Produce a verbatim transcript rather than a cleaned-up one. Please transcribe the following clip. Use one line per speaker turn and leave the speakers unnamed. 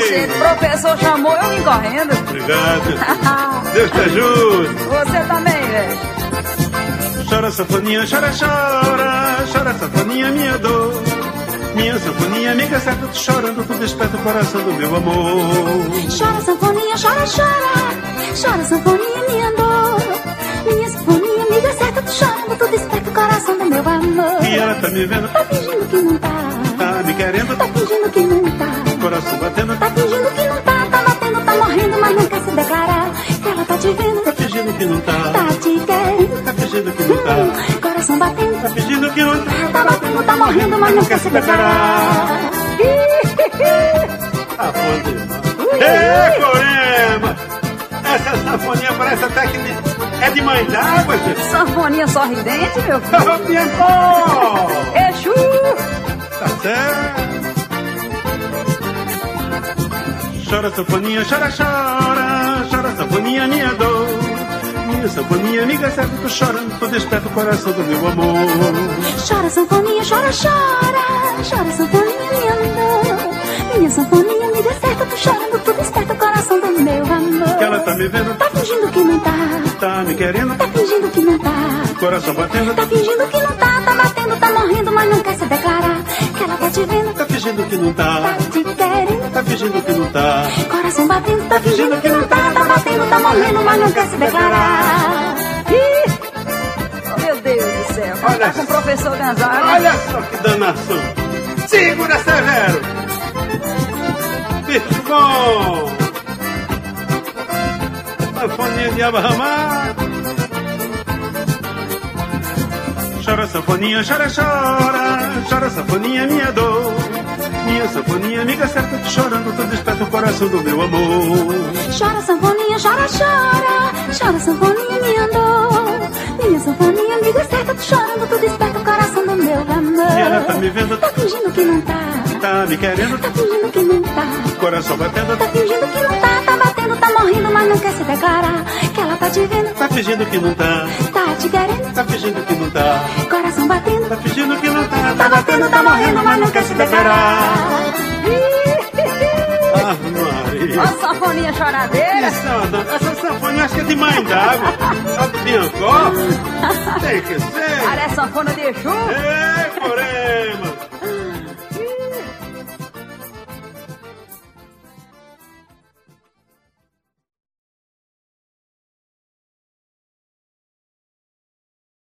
Gente, o professor chamou, eu vim correndo.
Obrigado. Deus te ajude.
Você também, velho.
Chora, sanfoninha, chora, chora. Chora, sanfoninha, minha dor. Minha sanfoninha, amiga certa, tu chorando, tu desperta o coração do meu amor.
Chora, sanfoninha, chora, chora. Chora, sanfoninha, minha dor. Minha sanfoninha, amiga certa, tu chorando, tu desperta o coração do meu amor.
E ela tá me vendo,
tá fingindo que não tá.
Tá me querendo,
tá fingindo que não tá.
Coração batendo,
tá fingindo que não tá. Tá batendo, tá morrendo, mas não quer se declarar. Que ela tá te vendo,
tá fingindo que não tá.
Tá te querendo,
tá fingindo que não tá.
Hum, coração batendo,
tá fingindo que não tá.
Tá batendo, tá morrendo, mas não quer se declarar.
Ah, pô, Ê, Corema! Essa sanfoninha parece até que é de mãe d'água, gente.
Sanfoninha sorridente, meu filho.
Ô, Piancó!
Exu!
Tá certo. Chora, sanfoninha, chora, chora. Chora, sanfoninha, minha dor. Minha sanfoninha, amiga certa, tô chorando, tô desperta o coração do meu amor.
Chora, sanfoninha, chora, chora. Chora, sanfoninha, minha dor. Minha sanfoninha, amiga certa, tô chorando, tô desperta o coração do meu amor.
Que ela tá me vendo,
tá fingindo que não tá.
Tá me querendo,
tá fingindo que não tá.
Coração batendo,
tá fingindo que não tá. Tá batendo, tá morrendo, mas não quer se declarar. Que ela tá te vendo,
tá fingindo que não tá.
Tá te querendo,
tá fingindo que não tá.
Coração batendo, tá fingindo que não tá. Tá batendo, tá morrendo, mas não quer se declarar.
Oh, meu Deus do céu.
Olha
tá com o professor Gonzaga.
Olha só que danação. Segura, Severo. Bicho bom. Sanfoninha de abarramar. Chora, sanfoninha, chora, chora. Chora, sanfoninha, minha dor. Minha sanfoninha, amiga certa, tô chorando, tô desperta o coração do meu amor.
Chora, sanfoninha, chora, chora. Chora, sanfoninha, minha dor. Minha sanfoninha, amiga certa, tô chorando, tô desperta o coração do meu amor.
E ela tá me vendo,
tá fingindo que não tá.
Tá me querendo,
tá fingindo que não tá.
Coração batendo,
tá fingindo que não tá. Tá batendo, tá morrendo, mas não quer se declarar. Que ela tá te vendo,
tá fingindo que não tá.
Tá te querendo,
tá fingindo que não tá.
Coração batendo,
tá fingindo que não tá.
Tá batendo, tá morrendo, mas não quer se declarar.
Ah, Maria.
Ó, sanfoninha choradeira.
Isso, essa sanfoninha acho que é de mãe d'água. Sabe de Biancó? Tem que ser.
Olha, é sanfona de Exu.
Ei, Corema.